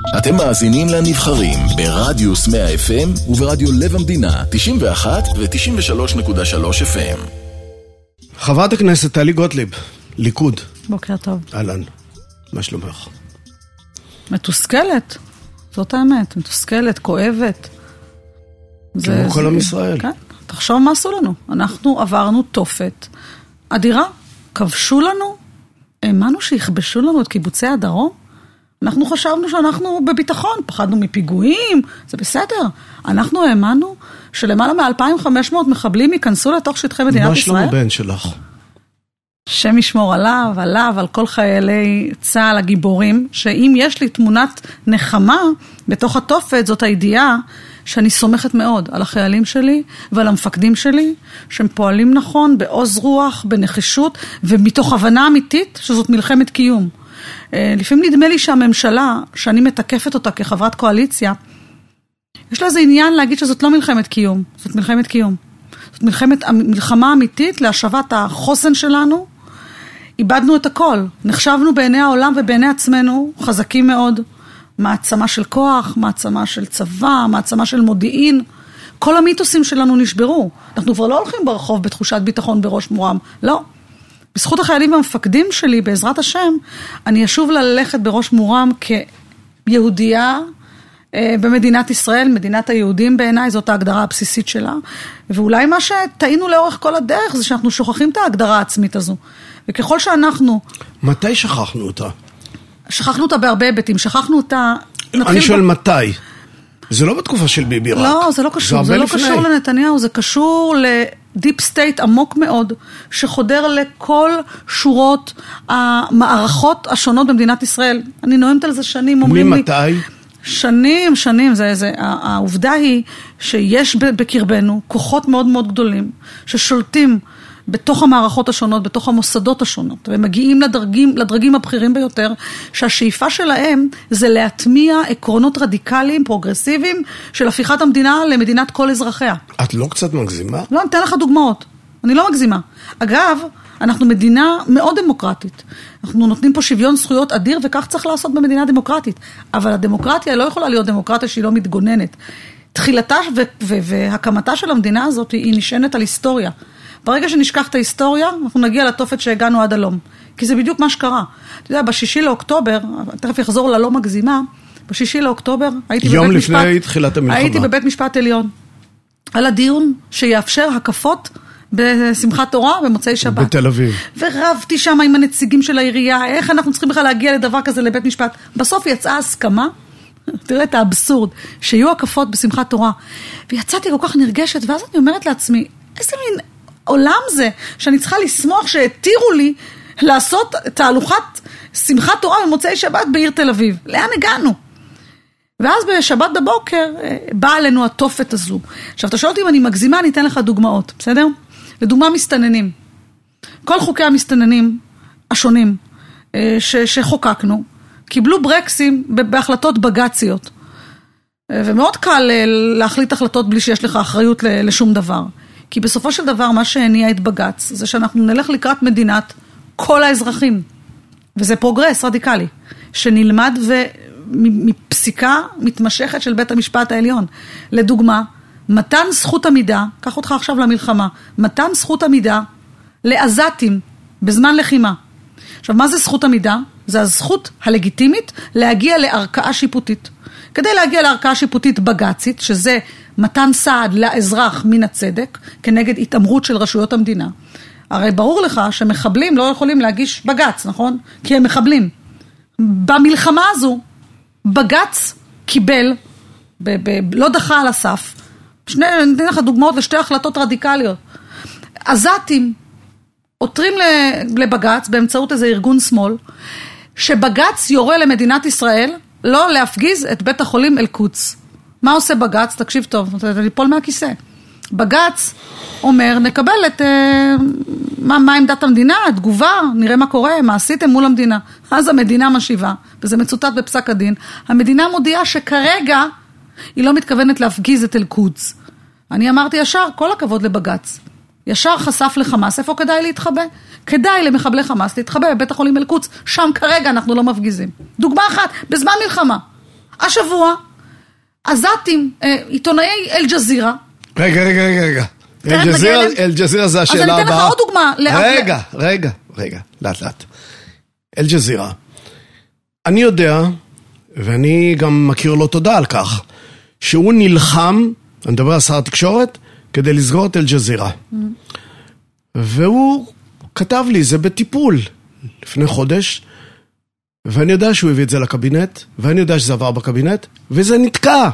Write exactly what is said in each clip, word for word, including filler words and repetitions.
אתם מאזינים לנבחרים ברדיוס מאה אף אם וברדיו לב המדינה תשעים ואחת ו-תשעים ושלוש נקודה שלוש אף אם. חברת הכנסת טלי גוטליב, ליכוד. בוקר טוב. אהלן, מה שלומך? מתוסכלת, זאת האמת, מתוסכלת, כואבת. כמו כל עם ישראל. כן, תחשוב מה עשו לנו. אנחנו עברנו תופת אדירה, כבשו לנו, האמנו שיכבשו לנו את קיבוצי הדרום. אנחנו חשבנו שאנחנו בביטחון, פחדנו מפיגועים, זה בסדר. אנחנו האמנו שלמעלה מ-אלפיים וחמש מאות מחבלים ייכנסו לתוך שטחי מדינת ישראל. מה שלום הבן שלך? שם ישמור עליו, עליו, על כל חיילי צה"ל הגיבורים, שאם יש לי תמונת נחמה בתוך התופת, זאת הידיעה שאני סומכת מאוד על החיילים שלי ועל המפקדים שלי, שהם פועלים נכון, בעוז רוח, בנחישות, ומתוך הבנה אמיתית שזאת מלחמת קיום. לפעמים נדמה לי שהממשלה, שאני מתקפת אותה כחברת קואליציה, יש לה איזה עניין להגיד שזאת לא מלחמת קיום, זאת מלחמת קיום. זאת מלחמת, מלחמה אמיתית להשבת החוסן שלנו. איבדנו את הכל, נחשבנו בעיני העולם ובעיני עצמנו חזקים מאוד, מעצמה של כוח, מעצמה של צבא, מעצמה של מודיעין. כל המיתוסים שלנו נשברו. אנחנו כבר לא הולכים ברחוב בתחושת ביטחון בראש מורם, לא. בזכות החיילים והמפקדים שלי, בעזרת השם, אני אשוב ללכת בראש מורם כיהודייה אה, במדינת ישראל, מדינת היהודים בעיניי, זאת ההגדרה הבסיסית שלה. ואולי מה שטעינו לאורך כל הדרך, זה שאנחנו שוכחים את ההגדרה העצמית הזו. וככל שאנחנו... מתי שכחנו אותה? שכחנו אותה בהרבה היבטים, שכחנו אותה... אני שואל ב... מתי? זה לא בתקופה של ביבי רק. לא, זה לא קשור, זה, זה לא לפני. קשור לנתניהו, זה קשור לדיפ סטייט עמוק מאוד, שחודר לכל שורות המערכות השונות במדינת ישראל. אני נואמת על זה שנים, אומרים לי... ממתי? שנים, שנים, זה, זה, העובדה היא שיש בקרבנו כוחות מאוד מאוד גדולים, ששולטים בתוך המערכות השונות, בתוך המוסדות השונות, ומגיעים לדרגים, לדרגים הבכירים ביותר, שהשאיפה שלהם זה להטמיע עקרונות רדיקליים, פרוגרסיביים, של הפיכת המדינה למדינת כל אזרחיה. את לא קצת מגזימה? לא, אני אתן לך דוגמאות. אני לא מגזימה. אגב, אנחנו מדינה מאוד דמוקרטית. אנחנו נותנים פה שוויון זכויות אדיר, וכך צריך לעשות במדינה דמוקרטית. אבל הדמוקרטיה לא יכולה להיות דמוקרטיה שהיא לא מתגוננת. תחילתה ו- ו- והקמתה של המדינה הזאת היא נשענת על היסטוריה. ברגע שנשכח את ההיסטוריה, אנחנו נגיע לתופת שהגענו עד הלום. כי זה בדיוק מה שקרה. אתה יודע, בשישי לאוקטובר, תכף יחזור ללא מגזימה, בשישי לאוקטובר, הייתי יום בבית לפני משפט, תחילת המלחמה. הייתי בבית משפט עליון, על הדיון שיאפשר הקפות בשמחת תורה במוצאי שבת. בתל אביב. ורבתי שם עם הנציגים של העירייה, איך אנחנו צריכים בכלל להגיע לדבר כזה לבית משפט. בסוף יצאה הסכמה, תראה את האבסורד, שיהיו הקפות בשמחת תורה. ויצאתי כל כך נרגשת, ואז אני אומרת לעצמי, איזה מין עולם זה, שאני צריכה לשמוח שהתירו לי לעשות תהלוכת שמחת תורה במוצאי שבת בעיר תל אביב. לאן הגענו? ואז בשבת בבוקר באה עלינו התופת הזו. עכשיו, אתה שואל אותי אם אני מגזימה, אני אתן לך דוגמאות, בסדר? לדוגמה מסתננים. כל חוקי המסתננים השונים ש- שחוקקנו, קיבלו ברקסים בהחלטות בגציות. ומאוד קל להחליט החלטות בלי שיש לך אחריות לשום דבר. כי בסופו של דבר מה שהניע את בגץ זה שאנחנו נלך לקראת מדינת כל האזרחים. וזה פרוגרס רדיקלי, שנלמד מפסיקה מתמשכת של בית המשפט העליון. לדוגמה, מתן זכות עמידה, קח אותך עכשיו למלחמה, מתן זכות עמידה לעזתים בזמן לחימה. עכשיו, מה זה זכות עמידה? זה הזכות הלגיטימית להגיע לערכאה שיפוטית. כדי להגיע לערכאה שיפוטית בגצית, שזה מתן סעד לאזרח מן הצדק, כנגד התאמרות של רשויות המדינה. הרי ברור לך שמחבלים לא יכולים להגיש בגץ, נכון? כי הם מחבלים. במלחמה הזו, בגץ קיבל, ב- ב- לא דחה על הסף, שני, נתן לך דוגמאות לשתי החלטות רדיקליות. עזתים עותרים לבגץ באמצעות איזה ארגון שמאל, שבגץ יורה למדינת ישראל לא להפגיז את בית החולים אל-קודס. מה עושה בגץ? תקשיב טוב, אתה ליפול מהכיסא. בגץ אומר, נקבל את, מה, מה עמדת המדינה, התגובה, נראה מה קורה, מה עשיתם מול המדינה. אז המדינה משיבה, וזה מצוטט בפסק הדין, המדינה מודיעה שכרגע היא לא מתכוונת להפגיז את אל-קודס. אני אמרתי ישר, כל הכבוד לבגץ. ישר חשף לחמאס, איפה כדאי להתחבא? כדאי למחבלי חמאס להתחבא בבית החולים אל-קודס, שם כרגע אנחנו לא מפגיזים. דוגמה אחת, בזמן מלחמה. השבוע, עזתים, עיתונאי אל-ג'זירה. רגע, רגע, רגע, רגע. אל-ג'זירה זה השאלה הבאה. אז אני אתן לך עוד דוגמה. רגע, רגע, רגע, לאט לאט. אל-ג'זירה. אני יודע, ואני גם מכיר לו תודה על כך, שהוא נלחם, אני מדבר על שר התקשורת, כדי לסגור את אל-ג'זירה. והוא כתב לי, זה בטיפול, לפני חודש, ואני יודע שהוא הביא את זה לקבינט, ואני יודע שזה עבר בקבינט, וזה נתקע.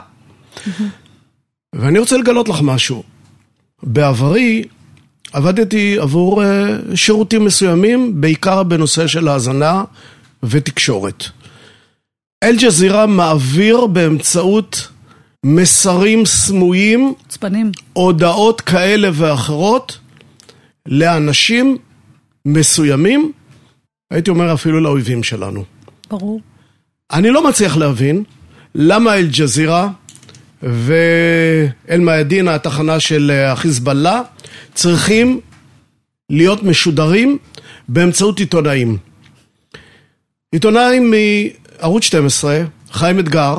ואני רוצה לגלות לך משהו. בעברי עבדתי עבור שירותים מסוימים, בעיקר בנושא של האזנה ותקשורת. אל-ג'זירה מעביר באמצעות מסרים סמויים, צפנים, הודעות כאלה ואחרות, לאנשים מסוימים, הייתי אומר אפילו לאויבים שלנו. ברור. אני לא מצליח להבין למה אל-ג'זירה ואל-מיאדין, התחנה של החיזבאללה, צריכים להיות משודרים באמצעות עיתונאים. עיתונאים מערוץ שתים עשרה, חיים אתגר,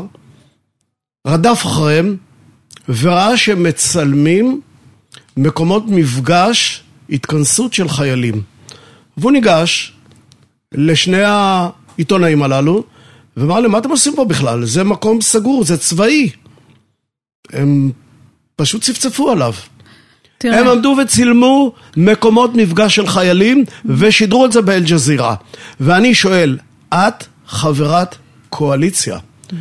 רדף אחריהם וראה שמצלמים מקומות מפגש, התכנסות של חיילים. והוא ניגש לשני העיתונאים הללו, ואמר להם, מה אתם עושים פה בכלל? זה מקום סגור, זה צבאי. הם פשוט צפצפו עליו. תראה. הם עמדו וצילמו מקומות מפגש של חיילים, ושידרו את זה באל-ג'זירה. ואני שואל, את חברת קואליציה.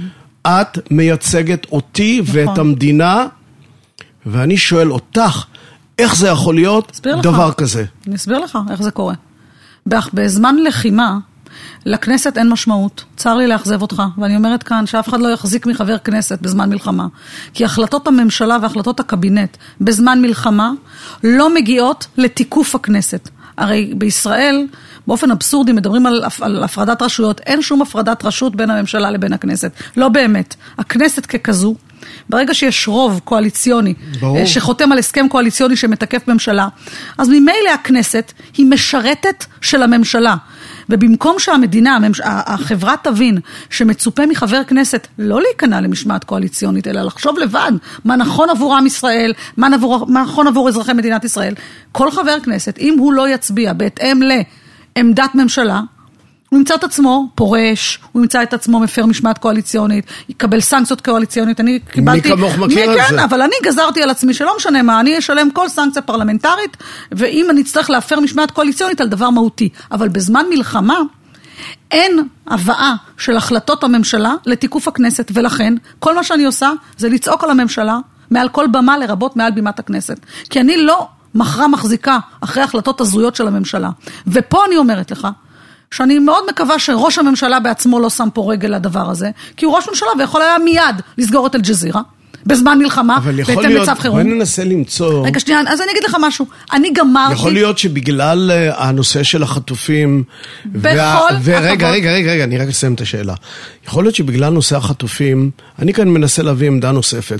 את מייצגת אותי נכון. ואת המדינה, ואני שואל אותך, איך זה יכול להיות דבר לך. כזה? אני אסביר לך איך זה קורה. בזמן לחימה, לכנסת אין משמעות. צר לי להחזב אותך, ואני אומרת כאן שאף אחד לא יחזיק מחבר כנסת בזמן מלחמה. כי החלטות הממשלה והחלטות הקבינט בזמן מלחמה לא מגיעות לתיקוף הכנסת. הרי בישראל, באופן אבסורדי, מדברים על, על הפרדת רשויות. אין שום הפרדת רשות בין הממשלה לבין הכנסת. לא באמת. הכנסת ככזו, ברגע שיש רוב קואליציוני, ברור. שחותם על הסכם קואליציוני שמתקף ממשלה, אז ממילא הכנסת היא משרתת של הממשלה. ובמקום שהמדינה, החברה תבין שמצופה מחבר כנסת לא להיכנע למשמעת קואליציונית, אלא לחשוב לבד מה נכון עבור עם ישראל, מה נכון עבור אזרחי מדינת ישראל. כל חבר כנסת, אם הוא לא יצביע בהתאם לעמדת ממשלה, הוא ימצא את עצמו פורש, הוא ימצא את עצמו מפר משמעת קואליציונית, יקבל סנקציות קואליציונית. אני קיבלתי... מי כמוך מכיר את זה? אבל אני גזרתי על עצמי שלא משנה מה, אני אשלם כל סנקציה פרלמנטרית, ואם אני אצטרך להפר משמעת קואליציונית על דבר מהותי. אבל בזמן מלחמה, אין הבאה של החלטות הממשלה לתיקוף הכנסת, ולכן כל מה שאני עושה זה לצעוק על הממשלה, מעל כל במה לרבות מעל בימת הכנסת. כי אני לא מחרה מחזיקה אחרי החלטות הזויות של הממשלה. ופה אני אומרת לך, שאני מאוד מקווה שראש הממשלה בעצמו לא שם פה רגל לדבר הזה, כי הוא ראש ממשלה ויכול היה מיד לסגור את אל-ג'זירה, בזמן מלחמה, בהתאם לצו חירום. בואי ננסה למצוא... רגע, שנייה, אז אני אגיד לך משהו. אני גמרתי... יכול להיות שבגלל הנושא של החטופים... בכל... ורגע, רגע, רגע, רגע, אני רק אסיים את השאלה. יכול להיות שבגלל נושא החטופים, אני כאן מנסה להביא עמדה נוספת,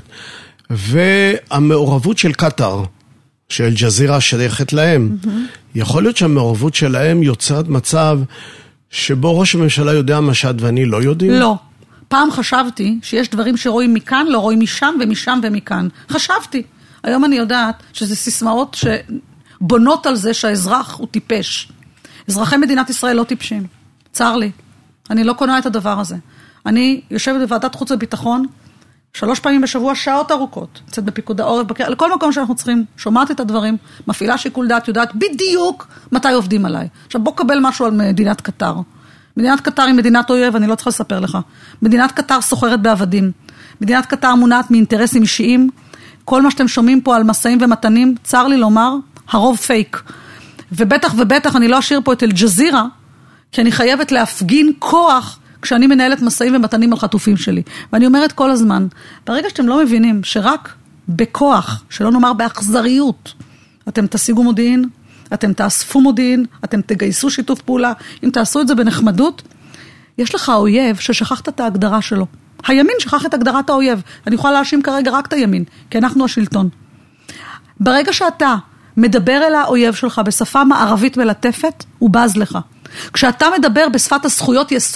והמעורבות של קטר, שאל-ג'זירה שייכת להם, יכול להיות שהמעורבות שלהם יוצרת מצב שבו ראש הממשלה יודע משד ואני לא יודעים? לא. פעם חשבתי שיש דברים שרואים מכאן, לא רואים משם ומשם ומכאן. חשבתי. היום אני יודעת שזה סיסמאות שבונות על זה שהאזרח הוא טיפש. אזרחי מדינת ישראל לא טיפשים. צר לי. אני לא קונה את הדבר הזה. אני יושבת בוועדת חוץ וביטחון, שלוש פעמים בשבוע, שעות ארוכות, יוצאת בפיקוד העורף, בקר... לכל מקום שאנחנו צריכים, שומעת את הדברים, מפעילה שיקול דעת, יודעת בדיוק מתי עובדים עליי. עכשיו בוא קבל משהו על מדינת קטר. מדינת קטר היא מדינת אויב, אני לא צריכה לספר לך. מדינת קטר סוחרת בעבדים. מדינת קטר מונעת מאינטרסים אישיים. כל מה שאתם שומעים פה על מסעים ומתנים, צר לי לומר, הרוב פייק. ובטח ובטח אני לא אשאיר פה את אל-ג'זירה, כי אני חייבת להפגין כוח כשאני מנהלת מסעים ומתנים על חטופים שלי. ואני אומרת כל הזמן, ברגע שאתם לא מבינים שרק בכוח, שלא נאמר באכזריות, אתם תשיגו מודיעין, אתם תאספו מודיעין, אתם תגייסו שיתוף פעולה, אם תעשו את זה בנחמדות, יש לך אויב ששכחת את ההגדרה שלו. הימין שכח את הגדרת האויב. אני יכולה להאשים כרגע רק את הימין, כי אנחנו השלטון. ברגע שאתה מדבר אל האויב שלך בשפה מערבית מלטפת, הוא בז לך. כשאתה מדבר בשפת הזכויות יסוד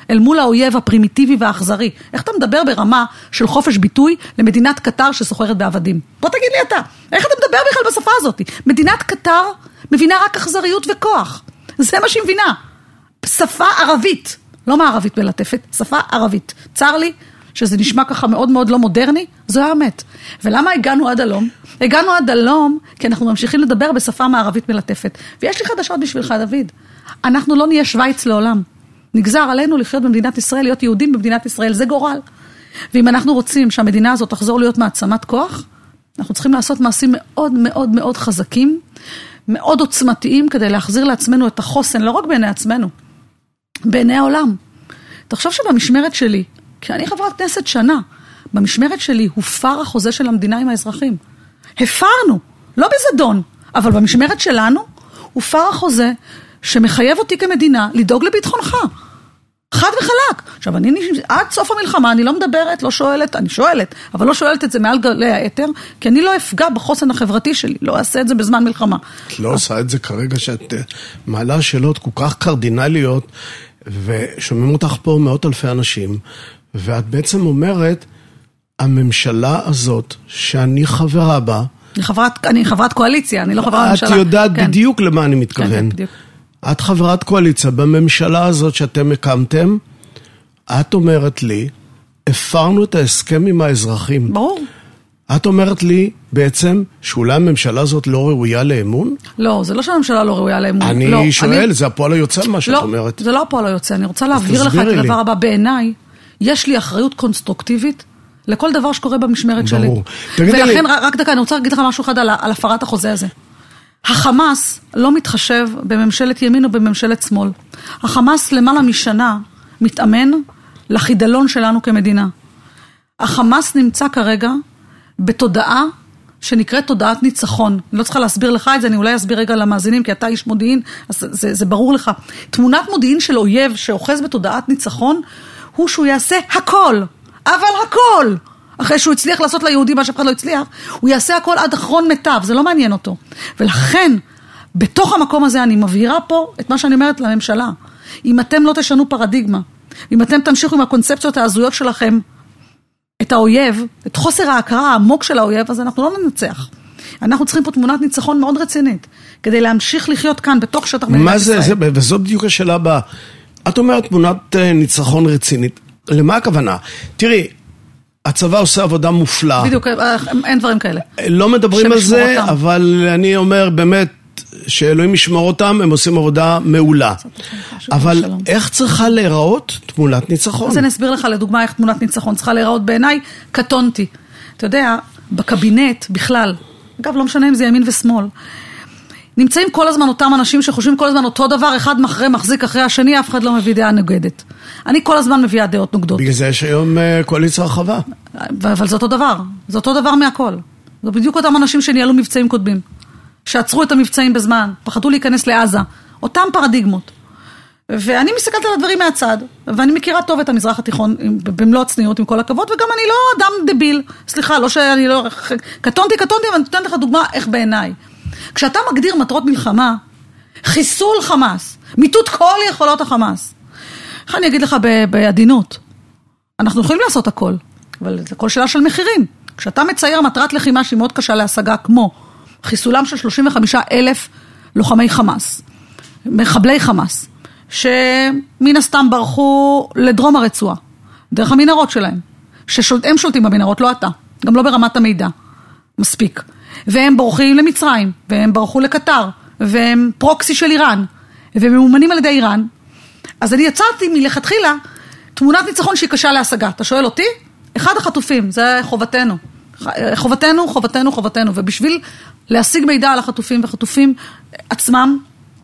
אל מול האויב הפרימיטיבי והאכזרי. איך אתה מדבר ברמה של חופש ביטוי למדינת קטר שסוחרת בעבדים? בוא תגיד לי אתה, איך אתה מדבר בכלל בשפה הזאת? מדינת קטר מבינה רק אכזריות וכוח. זה מה שהיא מבינה. שפה ערבית, לא מערבית מלטפת, שפה ערבית. צר לי שזה נשמע ככה מאוד מאוד לא מודרני, זו האמת. ולמה הגענו עד הלום? הגענו עד הלום כי אנחנו ממשיכים לדבר בשפה מערבית מלטפת. ויש לי חדשות בשבילך, דוד. אנחנו לא נהיה שוויץ לעולם. נגזר עלינו לחיות במדינת ישראל, להיות יהודים במדינת ישראל, זה גורל. ואם אנחנו רוצים שהמדינה הזאת תחזור להיות מעצמת כוח, אנחנו צריכים לעשות מעשים מאוד מאוד מאוד חזקים, מאוד עוצמתיים, כדי להחזיר לעצמנו את החוסן, לא רק בעיני עצמנו, בעיני העולם. תחשוב שבמשמרת שלי, כי אני חברת כנסת שנה, במשמרת שלי הופר החוזה של המדינה עם האזרחים. הפרנו, לא בזדון, אבל במשמרת שלנו הופר החוזה שמחייב אותי כמדינה לדאוג לביטחונך. חד וחלק. עכשיו, אני, עד סוף המלחמה, אני לא מדברת, לא שואלת, אני שואלת, אבל לא שואלת את זה מעל גלי היתר, כי אני לא אפגע בחוסן החברתי שלי, לא אעשה את זה בזמן מלחמה. את לא עושה את זה כרגע שאת מעלה שאלות כל כך קרדינליות, ושומעים אותך פה מאות אלפי אנשים, ואת בעצם אומרת, הממשלה הזאת, שאני חברה בה, אני חברת, אני חברת קואליציה, אני לא חברת את ממשלה. את יודעת כן. בדיוק למה אני מתכוון. כן, בדיוק. את חברת קואליציה, בממשלה הזאת שאתם הקמתם, את אומרת לי, הפרנו את ההסכם עם האזרחים. ברור. את אומרת לי בעצם שאולי הממשלה הזאת לא ראויה לאמון? לא, זה לא שהממשלה לא ראויה לאמון. אני לא, שואל, אני... זה הפועל היוצא מה שאת לא, אומרת. זה לא הפועל היוצא, אני רוצה להבהיר לך את הדבר הבא. בעיניי, יש לי אחריות קונסטרוקטיבית לכל דבר שקורה במשמרת שלי. ברור. ולכן, לי... רק דקה, אני רוצה להגיד לך משהו אחד על, על הפרת החוזה הזה. החמאס לא מתחשב בממשלת ימין או בממשלת שמאל. החמאס למעלה משנה מתאמן לחידלון שלנו כמדינה. החמאס נמצא כרגע בתודעה שנקראת תודעת ניצחון. אני לא צריכה להסביר לך את זה, אני אולי אסביר רגע למאזינים, כי אתה איש מודיעין, אז זה, זה ברור לך. תמונת מודיעין של אויב שאוחז בתודעת ניצחון, הוא שהוא יעשה הכל, אבל הכל. אחרי שהוא הצליח לעשות ליהודי מה שאף אחד לא הצליח, הוא יעשה הכל עד אחרון מיטב, זה לא מעניין אותו. ולכן, בתוך המקום הזה אני מבהירה פה את מה שאני אומרת לממשלה. אם אתם לא תשנו פרדיגמה, אם אתם תמשיכו עם הקונספציות ההזויות שלכם, את האויב, את חוסר ההכרה העמוק של האויב, אז אנחנו לא ננצח. אנחנו צריכים פה תמונת ניצחון מאוד רצינית, כדי להמשיך לחיות כאן בתוך שטח מדינת ישראל. מה זה, זה, וזו בדיוק השאלה הבאה. את אומרת תמונת ניצחון רצינית. למה הכוונה? תראי, הצבא עושה עבודה מופלאה. בדיוק, אין דברים כאלה. לא מדברים על זה, אבל אני אומר באמת שאלוהים ישמור אותם, הם עושים עבודה מעולה. אבל איך צריכה להיראות תמונת ניצחון? אז אני אסביר לך לדוגמה איך תמונת ניצחון צריכה להיראות בעיניי, קטונתי. אתה יודע, בקבינט בכלל, אגב לא משנה אם זה ימין ושמאל, נמצאים כל הזמן אותם אנשים שחושבים כל הזמן אותו דבר, אחד אחרי מחזיק אחרי השני, אף אחד לא מביא דעה נוגדת. אני כל הזמן מביאה דעות נוגדות. בגלל זה יש היום קואליציה רחבה. אבל זה אותו דבר, זה אותו דבר מהכל. זה בדיוק אותם אנשים שניהלו מבצעים קודמים, שעצרו את המבצעים בזמן, פחדו להיכנס לעזה, אותם פרדיגמות. ואני מסתכלת על הדברים מהצד, ואני מכירה טוב את המזרח התיכון, במלוא הצניעות עם כל הכבוד, וגם אני לא אדם דביל, סליחה, לא שאני לא, קטונתי, קטונתי, אבל אני נותנת לך דוגמה איך בעיניי. כשאתה מגדיר מטרות מלחמה, חיסול חמאס, מיטוט כל יכולות החמאס, איך אני אגיד לך בעדינות? אנחנו יכולים לעשות הכל, אבל זה כל שאלה של מחירים. כשאתה מצייר מטרת לחימה שהיא מאוד קשה להשגה, כמו חיסולם של שלושים וחמישה אלף לוחמי חמאס, מחבלי חמאס, שמן הסתם ברחו לדרום הרצועה, דרך המנהרות שלהם, שהם שולטים במנהרות, לא אתה, גם לא ברמת המידע, מספיק. והם בורחים למצרים, והם ברחו לקטר, והם פרוקסי של איראן, והם ממומנים על ידי איראן. אז אני יצרתי מלכתחילה תמונת ניצחון שהיא קשה להשגה. אתה שואל אותי? אחד החטופים, זה חובתנו. חובתנו, חובתנו, חובתנו. ובשביל להשיג מידע על החטופים וחטופים עצמם,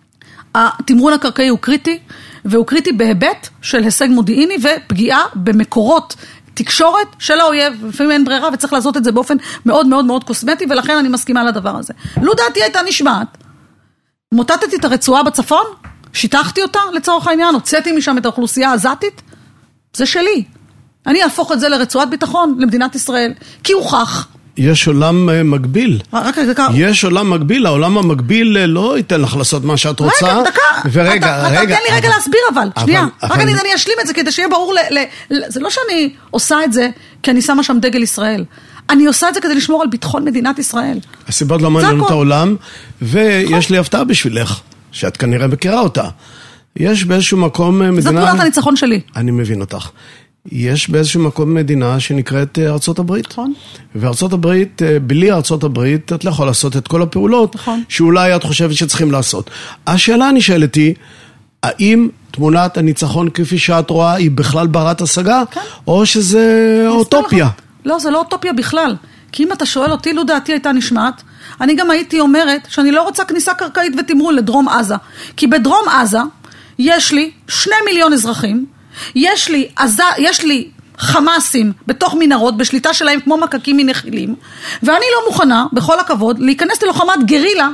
התמרון הקרקעי הוא קריטי, והוא קריטי בהיבט של הישג מודיעיני ופגיעה במקורות תקשורת של האויב, לפעמים אין ברירה וצריך לעשות את זה באופן מאוד מאוד מאוד קוסמטי, ולכן אני מסכימה לדבר הזה. לו דעתי הייתה נשמעת, מוטטתי את הרצועה בצפון, שיטחתי אותה לצורך העניין, הוצאתי משם את האוכלוסייה הזאתית, זה שלי. אני אהפוך את זה לרצועת ביטחון למדינת ישראל, כי הוכח, יש עולם מקביל. רק דקה. יש עולם מקביל, העולם המקביל לא ייתן לך לעשות מה שאת רוצה. רגע, דקה. ורגע, אתה, רגע. תן לי רגע להסביר אבל, שנייה. אבל, רק אבל... אני, אני אשלים את זה כדי שיהיה ברור, ל, ל, ל, זה לא שאני עושה את זה כי אני שמה שם דגל ישראל. אני עושה את זה כדי לשמור על ביטחון מדינת ישראל. הסיבות לא מעניין את העולם, ויש לי הפתעה בשבילך, שאת כנראה מכירה אותה. יש באיזשהו מקום מדינה... זאת תמונת הניצחון שלי. אני מבין אותך. יש באיזשהו מקום מדינה שנקראת ארצות הברית. נכון. וארצות הברית, בלי ארצות הברית, את לא יכולה לעשות את כל הפעולות, נכון. שאולי את חושבת שצריכים לעשות. השאלה הנשאלת היא, האם תמונת הניצחון כפי שאת רואה היא בכלל ברת השגה, כן. או שזה אוטופיה? לא, זה לא אוטופיה בכלל. כי אם אתה שואל אותי, לו דעתי הייתה נשמעת, אני גם הייתי אומרת שאני לא רוצה כניסה קרקעית ותמרון לדרום עזה. כי בדרום עזה יש לי שני מיליון אזרחים, יש לי, עזה, יש לי חמאסים בתוך מנהרות, בשליטה שלהם כמו מקקים מנחילים, ואני לא מוכנה, בכל הכבוד, להיכנס ללוחמת גרילה,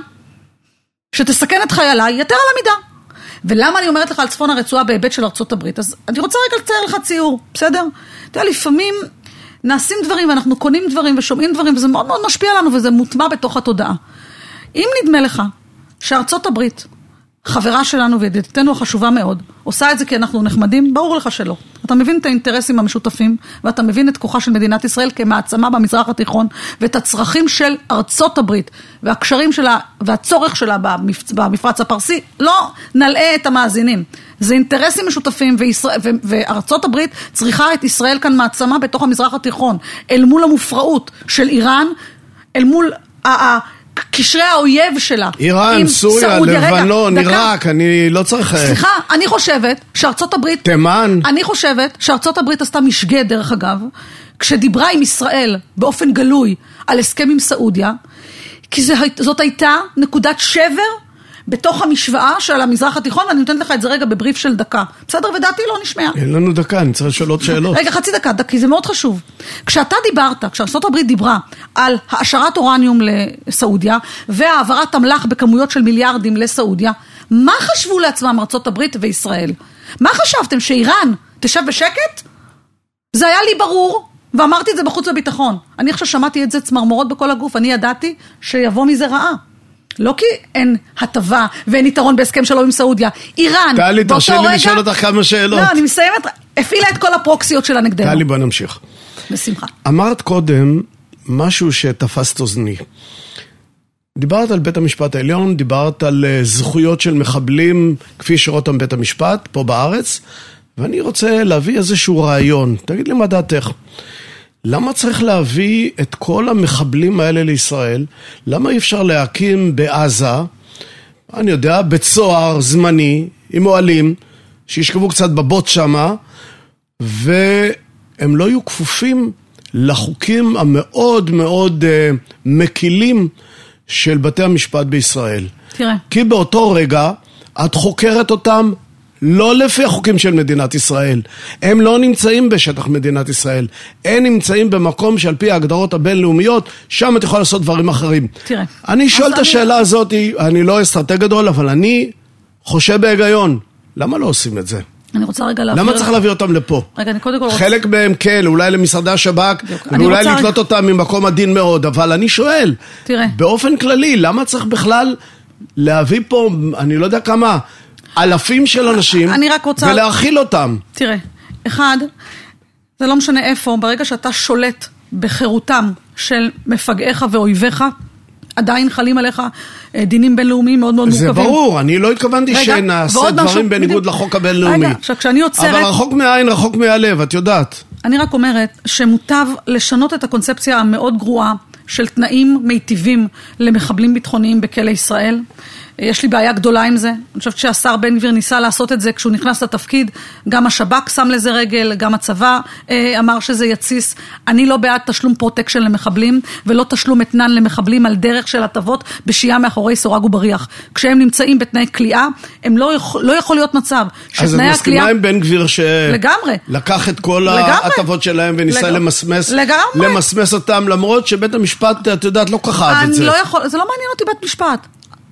שתסכן את חייליי, יותר על המידה. ולמה אני אומרת לך על צפון הרצועה בהיבט של ארצות הברית? אז אני רוצה רגע לצייר לך ציור, בסדר? אתה יודע, לפעמים נעשים דברים, ואנחנו קונים דברים ושומעים דברים, וזה מאוד מאוד משפיע לנו, וזה מוטמע בתוך התודעה. אם נדמה לך שארצות הברית, חברה שלנו וידידתנו החשובה מאוד, עושה את זה כי אנחנו נחמדים, ברור לך שלא. אתה מבין את האינטרסים המשותפים, ואתה מבין את כוחה של מדינת ישראל כמעצמה במזרח התיכון, ואת הצרכים של ארצות הברית, והקשרים שלה, והצורך שלה במפצ... במפרץ הפרסי, לא נלאה את המאזינים. זה אינטרסים משותפים, וישראל... ו... וארצות הברית צריכה את ישראל כאן מעצמה בתוך המזרח התיכון, אל מול המופרעות של איראן, אל מול ה... קשרי האויב שלה. איראן, סוריה, לבנון, עיראק, אני לא צריך... סליחה, אני חושבת שארצות הברית... תימן. אני חושבת שארצות הברית עשתה משגה, דרך אגב, כשדיברה עם ישראל באופן גלוי על הסכם עם סעודיה, כי זאת הייתה נקודת שבר בתוך המשוואה של המזרח התיכון, ואני נותנת לך את זה רגע בבריף של דקה. בסדר? ודעתי לא נשמע. אין לנו דקה, אני צריך לשאול עוד שאלות. רגע, חצי דקה, כי זה מאוד חשוב. כשאתה דיברת, כשארצות הברית דיברה על העשרת אורניום לסעודיה, והעברת אמל"ח בכמויות של מיליארדים לסעודיה, מה חשבו לעצמם ארצות הברית וישראל? מה חשבתם, שאיראן תשב בשקט? זה היה לי ברור, ואמרתי את זה בחוץ וביטחון. אני עכשיו שמעתי את זה צמרמורות בכל הגוף, אני ידעתי שיבוא מזה רעה. לא כי אין הטבה ואין יתרון בהסכם שלום עם סעודיה. איראן, טלי, תרשי לי לשאול אותך כמה שאלות. לא, אני מסיימת, הפעילה את כל הפרוקסיות שלה נגדנו. טלי, בוא נמשיך. בשמחה. אמרת קודם משהו שתפס אוזני. דיברת על בית המשפט העליון, דיברת על זכויות של מחבלים, כפי שרותם בית המשפט, פה בארץ, ואני רוצה להביא איזשהו רעיון. תגיד לי מה דעתך. למה צריך להביא את כל המחבלים האלה לישראל? למה אי אפשר להקים בעזה, אני יודע, בצוהר זמני, עם אוהלים, שישכבו קצת בבוט שמה, והם לא יהיו כפופים לחוקים המאוד מאוד uh, מקילים של בתי המשפט בישראל. תראה. כי באותו רגע את חוקרת אותם לא לפי החוקים של מדינת ישראל. הם לא נמצאים בשטח מדינת ישראל. הם נמצאים במקום שעל פי ההגדרות הבינלאומיות, שם את יכולה לעשות דברים אחרים. תראה. אני שואל את השאלה הזאת, אני לא אסטרטג גדול, אבל אני חושב בהיגיון. למה לא עושים את זה? אני רוצה רגע להעביר... למה צריך להביא אותם לפה? רגע, אני קודם כל רוצה... חלק מהם כן, אולי למשרדי השב"כ, ואולי לקלוט אותם ממקום עדין מאוד, אבל אני שואל, תראה. באופן כללי, למה צריך בכלל להביא פה, אני לא יודע כמה... אלפים של אנשים, רוצה... ולהכיל אותם. תראה, אחד, זה לא משנה איפה, ברגע שאתה שולט בחירותם של מפגעיך ואויביך, עדיין חלים עליך דינים בינלאומיים מאוד מאוד מורכבים. זה ברור, אני לא התכוונתי שנעשה דברים בניגוד לחוק הבינלאומי. רגע, עכשיו כשאני עוצרת... אבל רחוק מהעין, רחוק מהלב, את יודעת. אני רק אומרת שמוטב לשנות את הקונספציה המאוד גרועה של תנאים מיטיבים למחבלים ביטחוניים בכלא ישראל. יש לי בעיה גדולה עם זה. אני חושבת שהשר בן גביר ניסה לעשות את זה כשהוא נכנס לתפקיד. גם השב"כ שם לזה רגל, גם הצבא אה, אמר שזה יציס. אני לא בעד תשלום פרוטקשן למחבלים, ולא תשלום אתנן למחבלים על דרך של הטבות בשיעה מאחורי סורג ובריח. כשהם נמצאים בתנאי כליאה, הם לא, יכול, לא יכול להיות מצב אז את מסכימה עם בן גביר לגמרי. שלקח את כל ההטבות שלהם וניסה לגמרי. למסמס, לגמרי. למסמס אותם, למרות שבית המשפט, את יודעת, לא ככה אהב את זה. לא יכול, זה לא מעניין אותי בית משפט.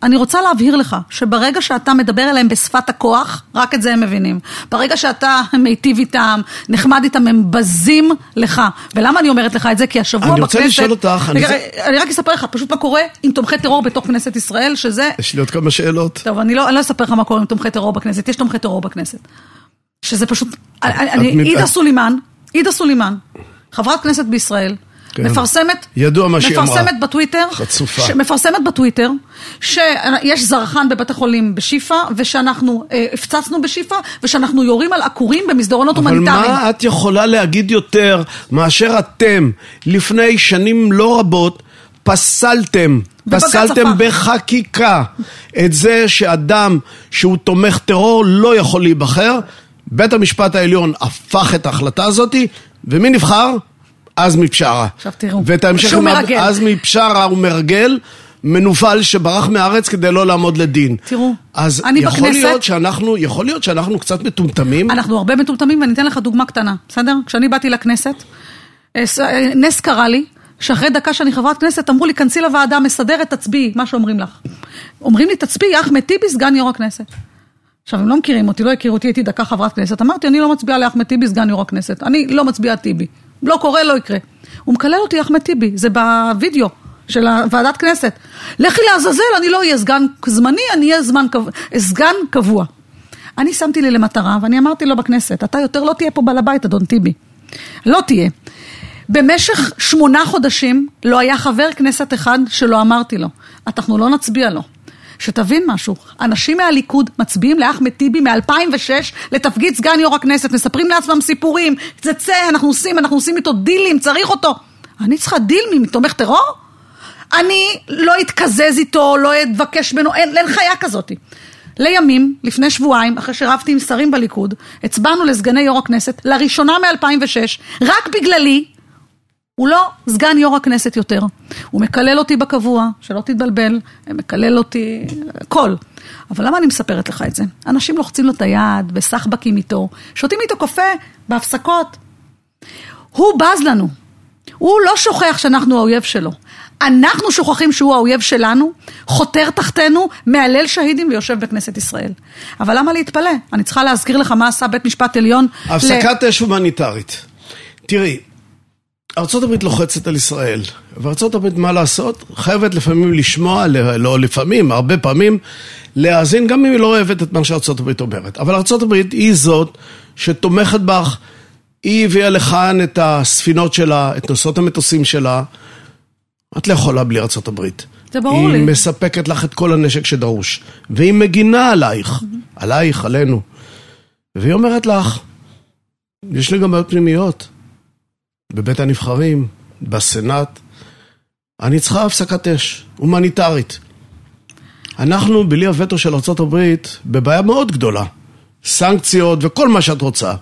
אני רוצה להבהיר לך שברגע שאתה מדבר אליהם בשפת הכוח, רק את זה הם מבינים. ברגע שאתה מיטיב איתם, נחמד איתם, הם בזים לך. ולמה אני אומרת לך את זה? כי השבוע בכנסת... אני רוצה לשאול אותך... אני, אני, אני רק אספר לך, פשוט מה קורה עם תומכי טרור בתוך כנסת ישראל, שזה... יש לי עוד כמה שאלות. טוב, אני לא, אני לא אספר לך מה קורה עם תומכי טרור בכנסת. יש תומכי טרור בכנסת. שזה פשוט... אני, אני, עידה סולימן, עידה סולימן, חברת כנסת בישראל, כן. מפרסמת, ידוע מה שהיא אמרה. מפרסמת בטוויטר, חצופה. ש, מפרסמת בטוויטר, שיש זרחן בבית החולים בשיפה, ושאנחנו אה, הפצצנו בשיפה, ושאנחנו יורים על עקורים במסדרונות הומניטריים. אבל מה את יכולה להגיד יותר, מאשר אתם, לפני שנים לא רבות, פסלתם, פסלתם בחקיקה, את זה שאדם שהוא תומך טרור לא יכול להיבחר, בית המשפט העליון הפך את ההחלטה הזאת, ומי נבחר? אז מבשרה. עכשיו תראו. ואת ההמשך מרגל. אז מבשרה הוא מרגל, מנופל שברח מהארץ כדי לא לעמוד לדין. תראו, אז אני יכול בכנסת... להיות שאנחנו, יכול להיות שאנחנו קצת מטומטמים. אנחנו הרבה מטומטמים, ואני אתן לך דוגמה קטנה, בסדר? כשאני באתי לכנסת, נס קרה לי, שאחרי דקה שאני חברת כנסת, אמרו לי, כנסי לוועדה, מסדרת, תצביעי, מה שאומרים לך. אומרים לי, תצביעי, אחמד טיבי, סגן יו"ר הכנסת. עכשיו, הם לא מכירים אותי, לא הכירו אותי, הייתי דקה חברת כנסת. אמרתי, אני לא מצביעה לאחמד טיבי, סגן יו"ר הכנסת. אני לא מצביעה טיבי. לא קורה, לא יקרה. הוא מקלל אותי, אחמד טיבי. זה בווידאו של ועדת כנסת. לכי לעזאזל, אני לא אהיה סגן זמני, אני אהיה זמן, סגן קבוע. אני שמתי לי למטרה, ואני אמרתי לו בכנסת, אתה יותר לא תהיה פה בעל הבית, אדון טיבי. לא תהיה. במשך שמונה חודשים, לא היה חבר כנסת אחד שלא אמרתי לו. אנחנו לא נצביע לו. שתבין משהו, אנשים מהליכוד מצביעים לאחמד טיבי מ-אלפיים ושש לתפקיד סגן יו"ר הכנסת, מספרים לעצמם סיפורים, זה צא, אנחנו עושים, אנחנו עושים איתו דילים, צריך אותו. אני צריכה דיל מתומך טרור? אני לא אתקזז איתו, לא אתבקש בנו, אין, אין חיה כזאת. לימים, לפני שבועיים, אחרי שרבתי עם שרים בליכוד, הצבענו לסגני יו"ר הכנסת, לראשונה מ-אלפיים ושש, רק בגללי, הוא לא סגן יו"ר הכנסת יותר. הוא מקלל אותי בקבוע, שלא תתבלבל, הוא מקלל אותי, כל. אבל למה אני מספרת לך את זה? אנשים לוחצים לו את היד, בסחבקים איתו, שותים איתו קפה, בהפסקות. הוא בז לנו. הוא לא שוכח שאנחנו האויב שלו. אנחנו שוכחים שהוא האויב שלנו, חותר תחתנו, מעלל שהידים ויושב בכנסת ישראל. אבל למה להתפלא? אני צריכה להזכיר לך מה עשה בית משפט עליון. הפסקת אש הומניטרית. תראי, ארצות הברית לוחצת על ישראל, וארצות הברית מה לעשות? חייבת לפעמים לשמוע, לא לפעמים, הרבה פעמים, להאזין, גם אם היא לא אוהבת את מה שארצות הברית אומרת. אבל ארצות הברית היא זאת שתומכת בך, היא הביאה לכאן את הספינות שלה, את נוסעות המטוסים שלה, את לא יכולה בלי ארצות הברית. זה ברור לי. היא מספקת לך את כל הנשק שדרוש, והיא מגינה עלייך, עלייך, עלינו. והיא אומרת לך, יש לי גם בעיות פנימיות. בבית הנבחרים, בסנאט, אני צריכה הפסקת אש, הומניטרית. אנחנו, בלי הווטו של ארצות הברית, בבעיה מאוד גדולה. סנקציות וכל מה שאת רוצה.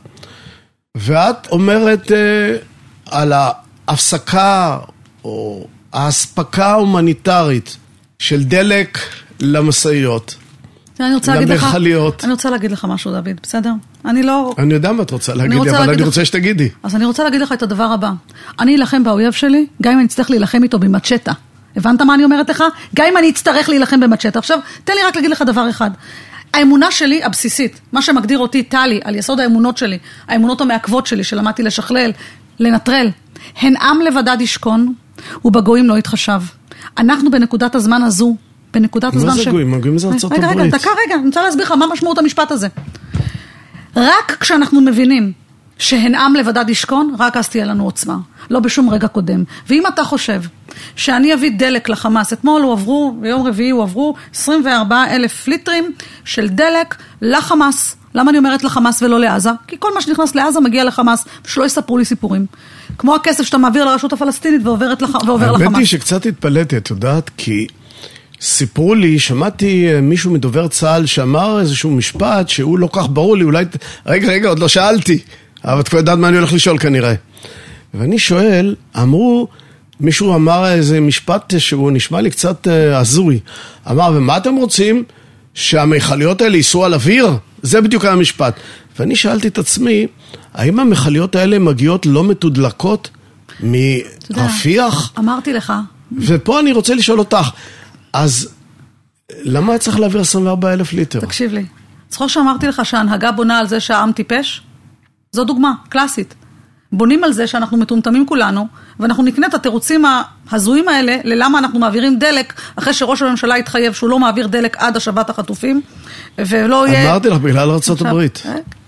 ואת אומרת אה, על ההפסקה או ההספקה ההומניטרית של דלק למשאיות. אני רוצה להגיד לך, למחליות. אני רוצה להגיד לך משהו, דוד, בסדר? אני לא... אני יודע מה את רוצה להגיד לי, אבל אני רוצה שתגידי. אז אני רוצה להגיד לך את הדבר הבא. אני אלחם באויב שלי, גם אם אני אצטרך להילחם איתו במצ'טה. הבנת מה אני אומרת לך? גם אם אני אצטרך להילחם במצ'טה. עכשיו, תן לי רק להגיד לך דבר אחד. האמונה שלי הבסיסית, מה שמגדיר אותי טלי, על יסוד האמונות שלי, האמונות המעכבות שלי, שלמדתי לשכלל, לנטרל, הן עם לבדד ישכון, ובגויים לא יתחשב. אנחנו בנקודת הזמן הזו, בנקודת הזמן ש... מה זה גויים? הגויים זה ארצות הברית. רגע, רגע, דקה, רגע, אני רוצה להסביר לך מה משמעות המשפט הזה. רק כשאנחנו מבינים שהן עם לבדד ישכון, רק אז תהיה לנו עוצמה. לא בשום רגע קודם. ואם אתה חושב שאני אביא דלק לחמאס, אתמול הוא עברו, ביום רביעי הוא עברו עשרים וארבעה אלף ליטרים של דלק לחמאס. למה אני אומרת לחמאס ולא לעזה? כי כל מה שנכנס לעזה מגיע לחמאס, שלא יספרו לי סיפורים. כמו הכסף שאתה מעביר לרשות הפלסטינית ועובר לחמאס. האמת היא שקצת התפלאתי, את יודעת, כי סיפרו לי, שמעתי מישהו מדובר צה"ל שאמר איזשהו משפט שהוא לא כך ברור לי, אולי... רגע, רגע, עוד לא שאלתי, אבל את כבר יודעת מה אני הולך לשאול כנראה. ואני שואל, אמרו, מישהו אמר איזה משפט שהוא נשמע לי קצת הזוי. אמר, ומה אתם רוצים? שהמחליות האלה ייסעו על אוויר? זה בדיוק היה המשפט. ואני שאלתי את עצמי, האם המחליות האלה מגיעות לא מתודלקות מרפיח? אמרתי לך. ופה אני רוצה לשאול אותך, אז למה צריך להעביר עשרים וארבעה אלף ליטר? תקשיב לי. זכור שאמרתי לך שההנהגה בונה על זה שהעם טיפש? זו דוגמה, קלאסית. בונים על זה שאנחנו מטומטמים כולנו, ואנחנו נקנה את התירוצים ההזויים האלה, ללמה אנחנו מעבירים דלק, אחרי שראש הממשלה התחייב שהוא לא מעביר דלק עד השבת החטופים, ולא יהיה... אמרתי לך, בגלל ארצות הברית.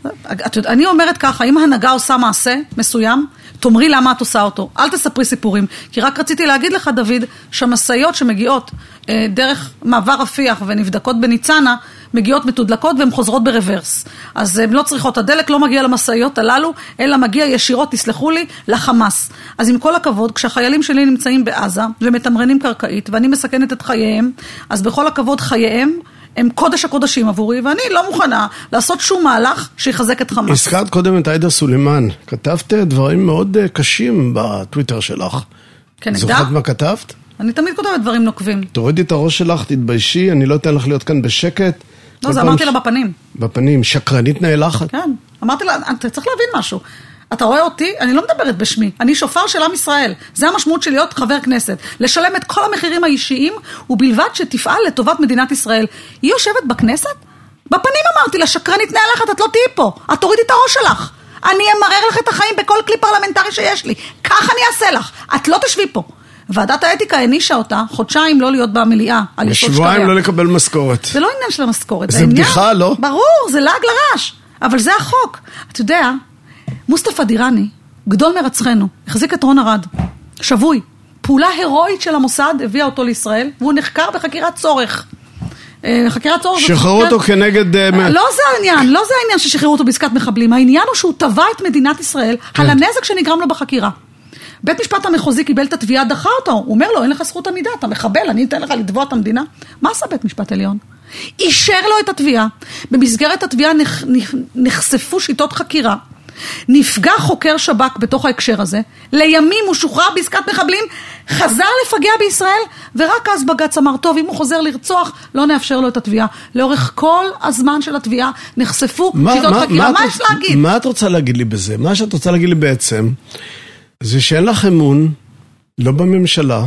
אני אומרת ככה, אם ההנהגה עושה מעשה מסוים, תאמרי למה את עושה אותו. אל תספרי סיפורים. כי רק רציתי להגיד לך, דוד, שהמסעיות שמגיעות אה, דרך מעבר רפיח ונבדקות בניצנה, מגיעות מתודלקות והן חוזרות ברוורס. אז הן לא צריכות, הדלק לא מגיע למסעיות הללו, אלא מגיע ישירות, תסלחו לי, לחמאס. אז עם כל הכבוד, כשהחיילים שלי נמצאים בעזה ומתמרנים קרקעית, ואני מסכנת את חייהם, אז בכל הכבוד חייהם, הם קודש הקודשים עבורי, ואני לא מוכנה לעשות שום מהלך שיחזק את חמאס. הזכרת קודם את עאידה סולימן. כתבת דברים מאוד קשים בטוויטר שלך. כן, זוכרת מה כתבת? אני תמיד כותבת דברים נוקבים. תורידי את הראש שלך, תתביישי, אני לא אתן לך להיות כאן בשקט. לא, זה אמרתי לה בפנים. בפנים, שקרנית נאלחת. כן, אמרתי לה, אתה צריך להבין משהו. אתה רואה אותי? אני לא מדברת בשמי. אני שופר של עם ישראל. זה המשמעות של להיות חבר כנסת. לשלם את כל המחירים האישיים, ובלבד שתפעל לטובת מדינת ישראל. היא יושבת בכנסת? בפנים אמרתי לה, שקרנית נאלחת, את לא תהיי פה. את תורידי את הראש שלך. אני אמרר לך את החיים בכל כלי פרלמנטרי שיש לי. כך אני אעשה לך. את לא תשבי פה. ועדת האתיקה הנישה אותה, חודשיים לא להיות במליאה. שבועיים לא לקבל משכורת. זה לא עניין של המשכורת. זה בדיחה, לא? ברור, זה לעג לרש. אבל זה החוק. אתה יודע, מוסטפא דיראני, גדול מרצחנו, החזיק את רון ארד, שבוי. פעולה הירואית של המוסד הביאה אותו לישראל, והוא נחקר בחקירת צורך. חקירת צורך... שחררו אותו כנגד... לא זה העניין, לא זה העניין ששחררו אותו בעסקת מחבלים. העניין הוא שהוא טבע את מדינת ישראל על הנזק שנגרם לו בחקירה. בית משפט המחוזי קיבל את התביעה, דחה אותו. הוא אומר לו, אין לך זכות עמידה, אתה מחבל, אני אתן לך לתבוע את המדינה. מה עשה בית משפט עליון? אישר לו את התביעה. במסגרת התביעה נח, נח, נחשפו שיטות חקירה. נפגע חוקר שב"כ בתוך ההקשר הזה. לימים הוא שוחרר בעסקת מחבלים, חזר לפגע בישראל, ורק אז בג"ץ אמר, טוב, אם הוא חוזר לרצוח, לא נאפשר לו את התביעה. לאורך כל הזמן של התביעה נחשפו מה, שיטות מה, חקירה. מה, מה יש להגיד? מה את רוצה להגיד לי בזה? מה שאת רוצה להגיד לי בעצם... זה שאין לך אמון, לא בממשלה,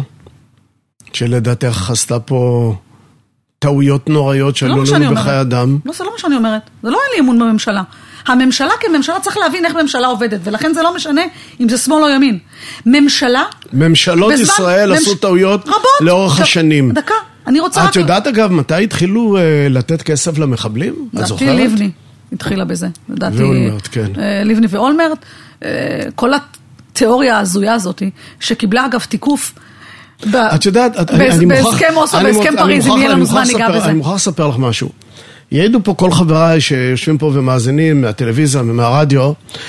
שלדעתך עשתה פה טעויות נוראיות שעלו לנו בחיי אדם. לא, זה לא מה שאני אומרת. זה לא אין לי אמון בממשלה. הממשלה כממשלה צריך להבין איך ממשלה עובדת, ולכן זה לא משנה אם זה שמאל או ימין. ממשלה... ממשלות ישראל עשו טעויות לאורך השנים. דקה, אני רוצה... את יודעת אגב, מתי התחילו לתת כסף למחבלים? את זוכרת? לדעתי ליבני התחילה בזה. ואולמרט, כן. ליבני ואולמרט, כל ה... תיאוריה הזויה הזאת, שקיבלה אגב תיקוף את יודעת, בהסכם אוסלו, בהסכם פריז, אם יהיה לנו זמן ניגע בזה. אני מוכרח לספר לך משהו. יעידו פה כל חבריי שיושבים פה ומאזינים מהטלוויזיה ומהרדיו,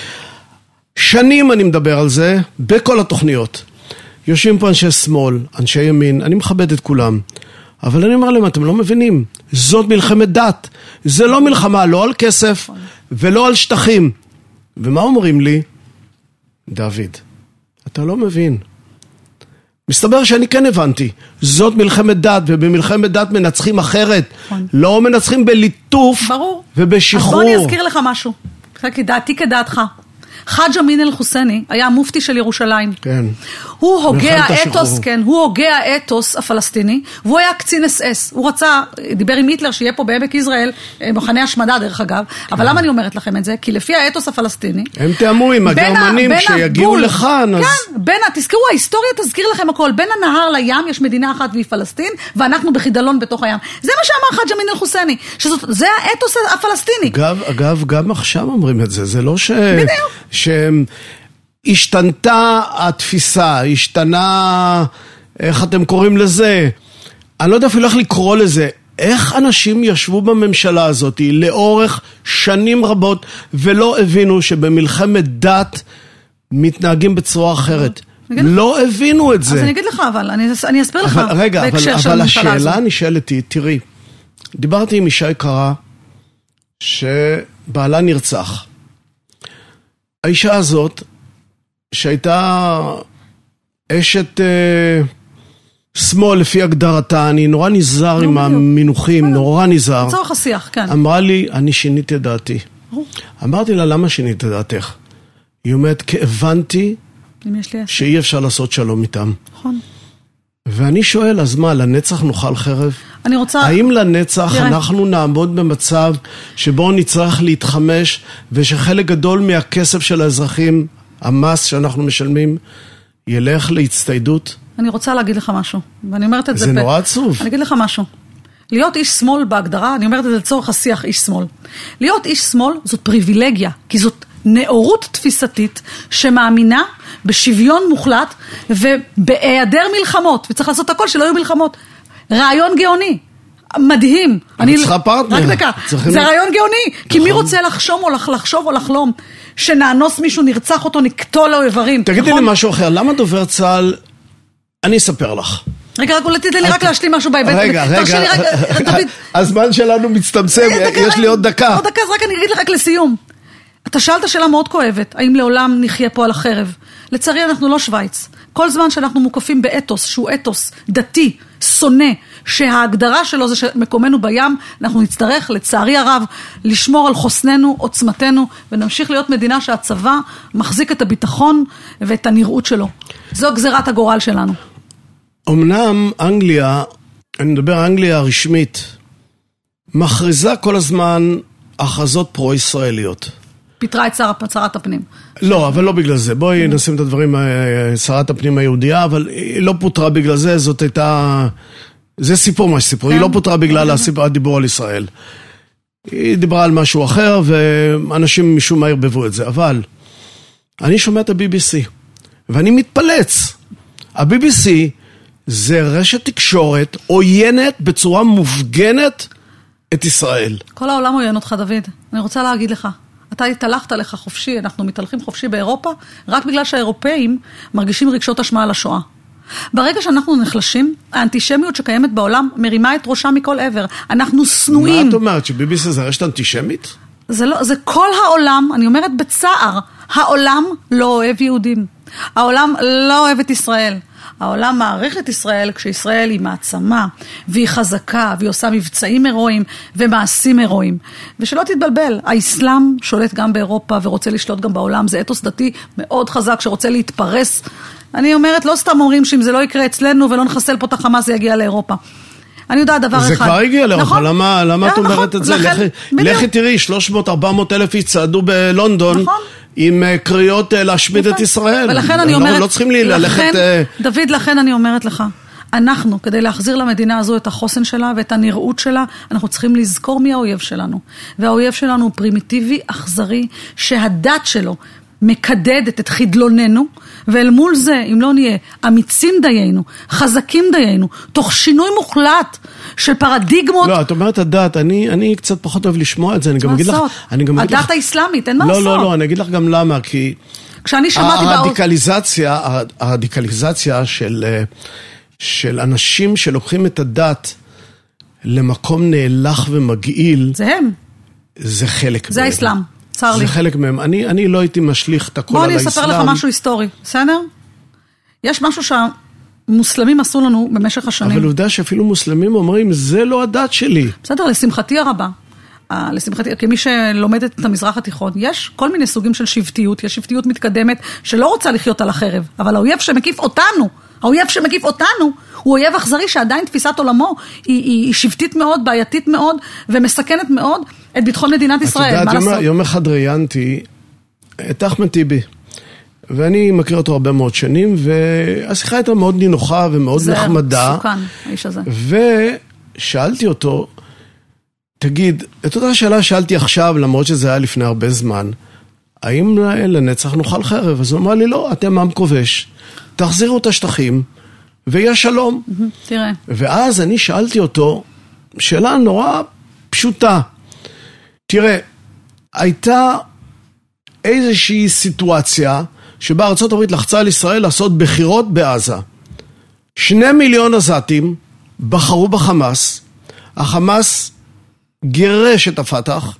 שנים אני מדבר על זה, בכל התוכניות. יושבים פה אנשי שמאל, אנשי ימין, אני מכבד את כולם. אבל אני אומר להם, אתם לא מבינים, זאת מלחמת דת. זה לא מלחמה, לא על כסף ולא על שטחים. ומה אומרים לי? דוד, אתה לא מבין. מסתבר שאני כן הבנתי. זאת מלחמת דת, ובמלחמת דת מנצחים אחרת. לא מנצחים בליטוף ובשחרור. אז בוא אני אזכיר לך משהו. דעתי כדעתך. חאג' אמין אל-חוסייני היה המופתי של ירושלים. כן. הוא הוגה האתוס, כן, הוא הוגה האתוס הפלסטיני, והוא היה קצין אס אס. הוא רצה, דיבר עם היטלר שיהיה פה בעמק יזרעאל, מחנה השמדה דרך אגב. אבל למה אני אומרת לכם את זה? כי לפי האתוס הפלסטיני... הם תאמו עם הגרמנים כשיגיעו לכאן. כן, בין, תזכרו, ההיסטוריה תזכיר לכם הכל. בין הנהר לים יש מדינה אחת והיא פלסטין, ואנחנו בחידלון בתוך הים. זה מה שאמר חאג' אמין אל-חוסייני, שזה האתוס הפלסטיני. אגב, אגב, גם עכשיו אומרים את זה. זה לא ש... שהשתנתה התפיסה, השתנה, איך אתם קוראים לזה? אני לא יודע אפילו איך לקרוא לזה. איך אנשים ישבו בממשלה הזאת לאורך שנים רבות ולא הבינו שבמלחמת דת מתנהגים בצורה אחרת? לא הבינו את זה. אז אני אגיד לך, אבל אני אסביר לך. רגע, אבל השאלה נשאלת היא, תראי, דיברתי עם אישה יקרה שבעלה נרצח. האישה הזאת, שהייתה אשת אה, שמאל לפי הגדרתה, אני נורא נזהר עם המינוחים, נורא נזהר. לצורך השיח, כן. אמרה לי, אני שיניתי את דעתי. אמרתי לה, למה שינית את דעתך? היא אומרת, כי הבנתי שאי אפשר לעשות שלום איתם. נכון. ואני שואל, אז מה, לנצח נאכל חרב? אני רוצה... האם לנצח תראה. אנחנו נעמוד במצב שבו נצטרך להתחמש, ושחלק גדול מהכסף של האזרחים, המס שאנחנו משלמים, ילך להצטיידות? אני רוצה להגיד לך משהו, ואני אומרת את זה... זה פ... נורא עצוב. אני אגיד לך משהו. להיות איש שמאל בהגדרה, אני אומרת את זה לצורך השיח איש שמאל. להיות איש שמאל זאת פריבילגיה, כי זאת נאורות תפיסתית שמאמינה בשוויון מוחלט ובהיעדר מלחמות, וצריך לעשות הכל שלא יהיו מלחמות. רעיון גאוני, מדהים. אני צריכה פרטנר. רק דקה, זה רעיון גאוני, כי מי רוצה לחשוב או לחשוב או לחלום שנאנוס מישהו, נרצח אותו, נקטול לו איברים. תגידי לי משהו אחר, למה דובר צה"ל, אני אספר לך. רגע, רק אולי תתן לי רק להשלים משהו בהיבט. רגע, רגע, הזמן שלנו מצטמצם, יש לי עוד דקה. עוד דקה, אז רק אני אגיד לך רק לסיום. אתה שאלת שאלה מאוד כואבת, האם לעולם נחיה פה על החרב? לצערי אנחנו לא שוויץ. כל זמן שאנחנו מוקפים באתוס, שהוא אתוס דתי, שונא, שההגדרה שלו זה שמקומנו בים, אנחנו נצטרך לצערי הרב לשמור על חוסננו, עוצמתנו, ונמשיך להיות מדינה שהצבא מחזיק את הביטחון ואת הנראות שלו. זו גזירת הגורל שלנו. אמנם אנגליה, אני מדבר אנגליה הרשמית, מכריזה כל הזמן הכרזות פרו-ישראליות. פיתרה את שרת הפנים. לא, אבל לא בגלל זה. בואי נשים את הדברים, שרת הפנים היהודיה, אבל היא לא פוטרה בגלל זה, זאת הייתה... זה סיפור מה שסיפור, היא לא פוטרה בגלל הדיבור על ישראל. היא דיברה על משהו אחר, ואנשים משום מה הרבבו את זה. אבל אני שומע את ה-בי בי סי, ואני מתפלץ. ה-בי בי סי זה רשת תקשורת עוינת בצורה מופגנת את ישראל. כל העולם עוין אותך, דוד. אני רוצה להגיד לך. אתה התהלכת לך חופשי, אנחנו מתהלכים חופשי באירופה, רק בגלל שהאירופאים מרגישים רגשות אשמה על השואה. ברגע שאנחנו נחלשים, האנטישמיות שקיימת בעולם מרימה את ראשה מכל עבר. אנחנו סנועים. מה את אומרת? שבי בי סי זה רשת אנטישמית? זה לא, זה כל העולם, אני אומרת בצער, העולם לא אוהב יהודים. העולם לא אוהב את ישראל. העולם מעריך את ישראל כשישראל היא מעצמה, והיא חזקה, והיא עושה מבצעים הירואיים ומעשים הירואיים. ושלא תתבלבל, האסלאם שולט גם באירופה ורוצה לשלוט גם בעולם. זה אתוס דתי מאוד חזק שרוצה להתפרס. אני אומרת, לא סתם אומרים שאם זה לא יקרה אצלנו ולא נחסל פה את החמאס, זה יגיע לאירופה. אני יודעת דבר אחד. זה כבר הגיע לאירופה, למה את אומרת את זה? לכי תראי, שלוש מאות ארבע מאות אלף יצעדו בלונדון. עם קריאות להשמיד את ישראל. ולכן אני אומרת, לא צריכים לי ללכת... דוד, לכן אני אומרת לך, אנחנו, כדי להחזיר למדינה הזו את החוסן שלה ואת הנראות שלה, אנחנו צריכים לזכור מי האויב שלנו. והאויב שלנו הוא פרימיטיבי, אכזרי, שהדת שלו מקדדת את חדלוננו, ואל מול זה, אם לא נהיה אמיצים דיינו, חזקים דיינו, תוך שינוי מוחלט של פרדיגמות... לא, את אומרת הדת, אני, אני קצת פחות אוהב לשמוע את זה, אני גם אגיד לך... הדת האסלאמית, אין מה לעשות. לא, לא, לא, אני אגיד לך גם למה, כי... כשאני שמעתי... הרדיקליזציה, הרדיקליזציה של, של אנשים שלוקחים את הדת למקום נאלח ומגעיל... זה הם. זה חלק. זה האסלאם. צר לי. זה חלק מהם. אני, אני לא הייתי משליך את הכל על האסלאם. בוא אני אספר לך משהו היסטורי, בסדר? יש משהו שהמוסלמים עשו לנו במשך השנים. אבל עובדה שאפילו מוסלמים אומרים, זה לא הדת שלי. בסדר, לשמחתי הרבה. לשמחתי, כמי שלומדת את המזרח התיכון, יש כל מיני סוגים של שבטיות, יש שבטיות מתקדמת שלא רוצה לחיות על החרב, אבל האויב שמקיף אותנו, האויב שמקיף אותנו, הוא אויב אכזרי שעדיין תפיסת עולמו היא, היא שבטית מאוד, בעייתית מאוד, ומסכנת מאוד את ביטחון מדינת ישראל. את יודעת, יום, יום אחד ראיינתי את אחמד טיבי, ואני מכיר אותו הרבה מאוד שנים, והשיחה הייתה מאוד נינוחה ומאוד נחמדה. זה סוכן, האיש הזה. ושאלתי אותו, תגיד, את אותה שאלה שאלתי עכשיו, למרות שזה היה לפני הרבה זמן, האם לנצח נאכל חרב? אז הוא אמר לי, לא, אתם עם כובש, תחזירו את השטחים, ויהיה שלום. תראה. ואז אני שאלתי אותו, שאלה נורא פשוטה. תראה, הייתה איזושהי סיטואציה, שבה ארצות הברית לחצה על ישראל לעשות בחירות בעזה. שני מיליון עזתים בחרו בחמאס, החמאס גירש את הפתח,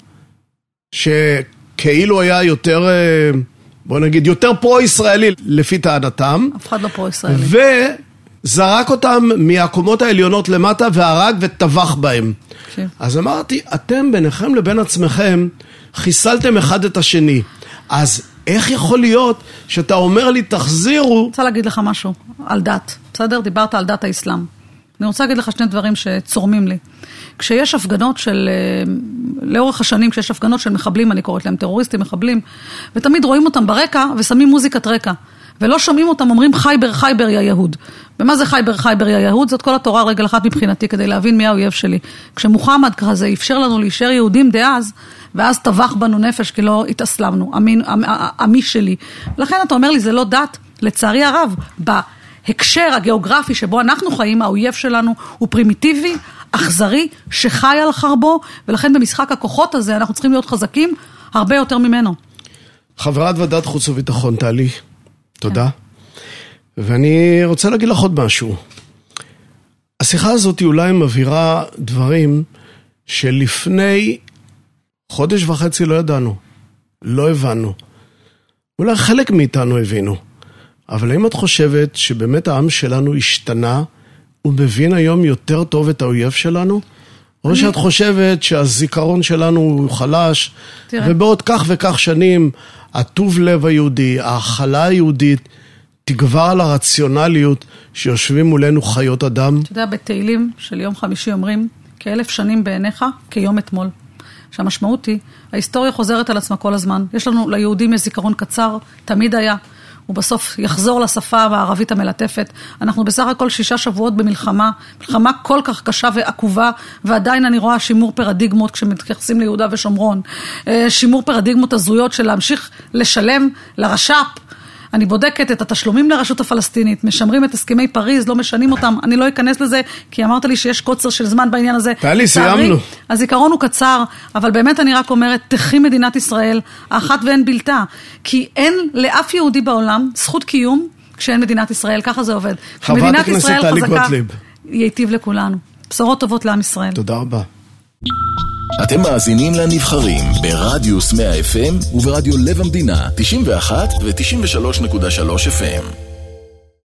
שכאילו היה יותר, בוא נגיד, יותר פרו-ישראלי לפי טענתם. אף אחד לא פרו-ישראלי. וזרק אותם מהקומות העליונות למטה והרג וטבח בהם. כן. אז אמרתי, אתם ביניכם לבין עצמכם חיסלתם אחד את השני. אז איך יכול להיות שאתה אומר לי תחזירו? אני רוצה להגיד לך משהו על דת. בסדר? דיברת על דת האסלאם. אני רוצה להגיד לך שני דברים שצורמים לי. כשיש הפגנות של, לאורך השנים, כשיש הפגנות של מחבלים, אני קוראת להם טרוריסטים, מחבלים, ותמיד רואים אותם ברקע ושמים מוזיקת רקע. ולא שומעים אותם, אומרים חייבר, חייבר, יא יהוד. ומה זה חייבר, חייבר, יא יהוד? זאת כל התורה רגל אחת מבחינתי, כדי להבין מי האויב שלי. כשמוחמד כזה אפשר לנו להישאר יהודים דאז, ואז טבח בנו נפש, כי לא התאסלמנו, אמין, עמי שלי. לכן אתה אומר לי, זה לא דת, לצערי הרב, בהקשר הגיאוגרפי שבו אנחנו חיים, האויב שלנו הוא פרימיטיבי, אכזרי, שחי על חרבו, ולכן במשחק הכוחות הזה אנחנו צריכים להיות חזקים הרבה יותר ממנו. חברת ועדת חוץ וביטחון, טלי, תודה. ואני רוצה להגיד לך עוד משהו. השיחה הזאת אולי מבהירה דברים שלפני חודש וחצי לא ידענו, לא הבנו. אולי חלק מאיתנו הבינו. אבל האם את חושבת שבאמת העם שלנו השתנה, הוא מבין היום יותר טוב את האויב שלנו? או אני... שאת חושבת שהזיכרון שלנו הוא חלש, תראה. ובעוד כך וכך שנים, הטוב לב היהודי, ההכלה היהודית, תגבר על הרציונליות שיושבים מולנו חיות אדם? אתה יודע, בתהילים של יום חמישי אומרים, כאלף שנים בעיניך, כיום אתמול. שהמשמעות היא, ההיסטוריה חוזרת על עצמה כל הזמן. יש לנו, ליהודים יש זיכרון קצר, תמיד היה. הוא בסוף יחזור לשפה הערבית המלטפת. אנחנו בסך הכל שישה שבועות במלחמה, מלחמה כל כך קשה ועקובה, ועדיין אני רואה שימור פרדיגמות כשמתייחסים ליהודה ושומרון. שימור פרדיגמות הזויות של להמשיך לשלם לרש"פ. אני בודקת את התשלומים לרשות הפלסטינית, משמרים את הסכמי פריז, לא משנים אותם, אני לא אכנס לזה, כי אמרת לי שיש קוצר של זמן בעניין הזה. תעלי, סיימנו. הזיכרון הוא קצר, אבל באמת אני רק אומרת, תחי מדינת ישראל, האחת ואין בלתה, כי אין לאף יהודי בעולם זכות קיום כשאין מדינת ישראל, ככה זה עובד. חברת הכנסת טלי גוטליב. ייטיב לכולנו. בשורות טובות לעם ישראל. תודה רבה. אתם מאזינים לנבחרים ברדיוס מאה אף אם וברדיו לב המדינה תשעים ואחת ו-תשעים ושלוש נקודה שלוש אף אם.